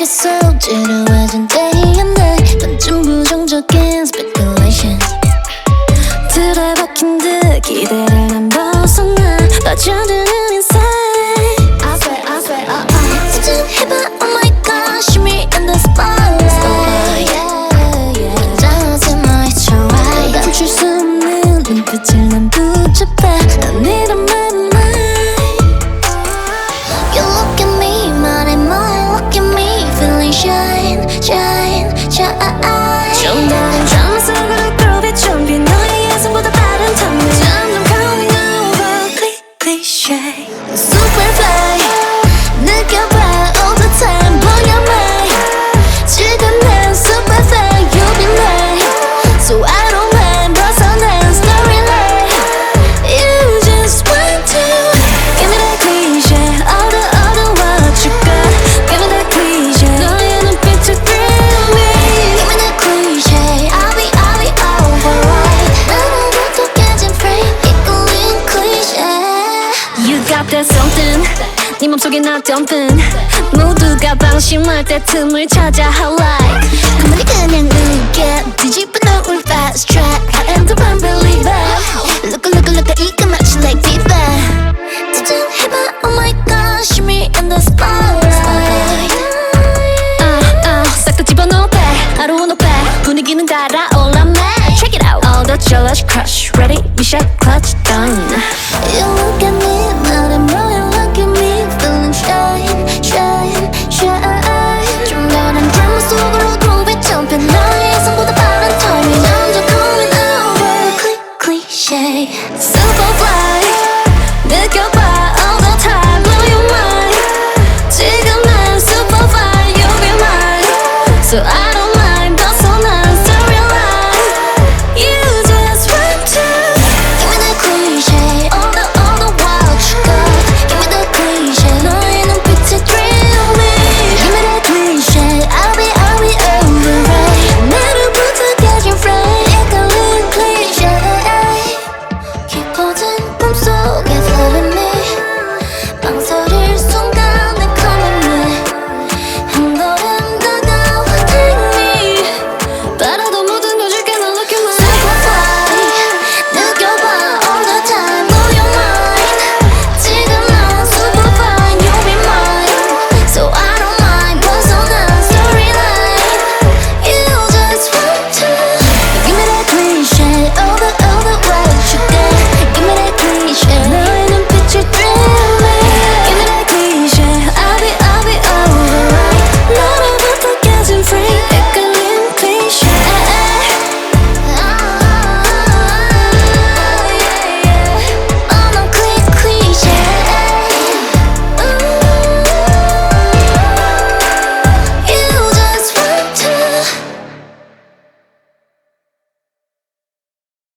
계속 지루해진 day and night 반쯤 부정적인 speculation 틀에 박힌 듯 기대를 안 벗어나 빠져드는 insight I swear 도전해봐 oh my gosh me in the spotlight 괜찮아지 마 it's alright 감출 수 없는 눈빛을 난 붙잡아 I need a man You look at me 말해 뭐해 look at me feeling shine 좀 다른 드라마 속으로 끌어비춘 빛 너의 예상보다 빠른 텀을 점점 coming over cliché Superfly 느껴봐 all the time blow your mind 지금 난 superfly you'll be mine So I don't mind 벗어난 storyline You just want to give me that cliché all the what you got give me that cliché 너의 눈빛을 thrill me give me that cliché I'll be alright 나는 깨진 frame 이끌린 cliché You got that something 네 맘속에 나 dumping 모두가 방심할 때 틈을 찾아 highlight 가만히 그냥 웃게 뒤집어 놓을 fast track I am the one believer Look 이거 마치 like fever 도전해봐 oh my gosh me in the spotlight 싹 다 집어넣게 하루 높게 분위기는 달아올라 man Check it out all the jealous crush ready we shot clutch done You look at me 말해 뭐해 look at me feeling shine 좀 다른 드라마 속으로 groovy jumping 너의 예상보다 빠른 timing 점점 coming over cliché Superfly 느껴봐 all the time blow your mind 지금 난 superfly you'll be mine So